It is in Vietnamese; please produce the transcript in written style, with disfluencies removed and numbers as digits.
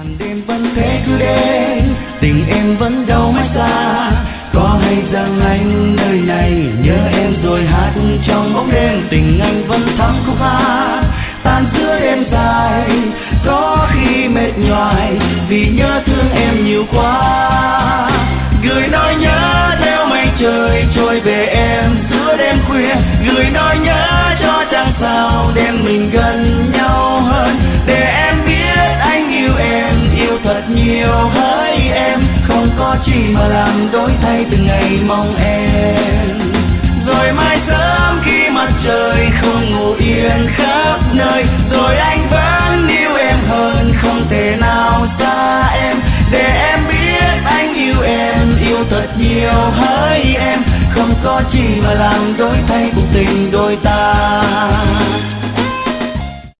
màn đêm vẫn thế cứ đến, tình em vẫn đâu mãi xa. Có hay rằng anh nơi này nhớ em rồi hát trong bóng đêm, tình anh vẫn thắm khúc hát tan giữa đêm dài. Có khi mệt nhoài vì nhớ thương em nhiều quá, gửi nỗi nhớ theo mây trời trôi về em giữa đêm khuya, gửi nỗi nhớ cho trăng sao đem mình gần nhau hơn, để em biết anh yêu em, yêu thật nhiều hỡi em, không có chi mà làm đổi thay từng ngày mong em. Rồi mai sớm khi mặt trời không ngủ yên khắp nơi, rồi anh vẫn yêu em hơn, không thể nào xa em, để em biết anh yêu em, yêu thật nhiều hỡi em, không có chi mà làm đổi thay cuộc tình đôi ta.